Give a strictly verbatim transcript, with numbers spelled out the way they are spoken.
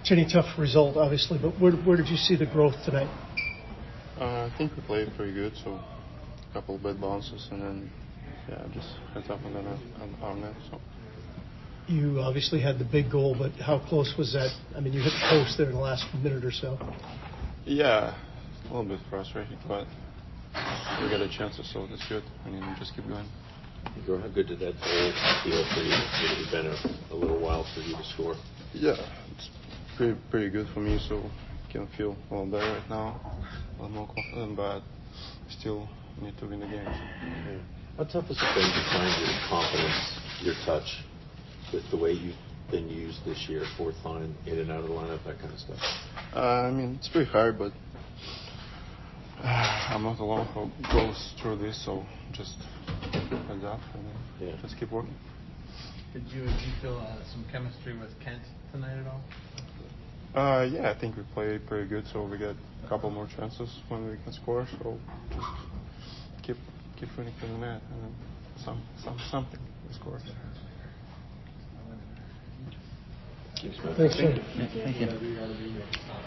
It's any tough result, obviously, but where, where did you see the growth tonight? Uh, I think we played pretty good, so a couple of bad bounces, and then, yeah, just heads up on, the net, on our net. So. You obviously had the big goal, but how close was that? I mean, you hit the post there in the last minute or so. Yeah, a little bit frustrating, but we got a chance, so that's good. I mean, just keep going. Igor, how good did that goal feel for you? It had been a, a little while for you to score. Yeah, it's pretty pretty good for me, so I can feel a little better right now, a little more confident, but still need to win the game. Yeah. How tough has it been to find your confidence, your touch, with the way you've been used this year, fourth line, in and out of the lineup, that kind of stuff? Uh, I mean, it's pretty hard, but uh, I'm not alone who goes through this, so just heads up and yeah. just keep working. Did you, did you feel uh, some chemistry with Kent tonight at all? Uh, yeah, I think we played pretty good, so we got a couple more chances when we can score, so just keep keep winning to the net, and then some, some, something we score. Thanks, sir. Thank you.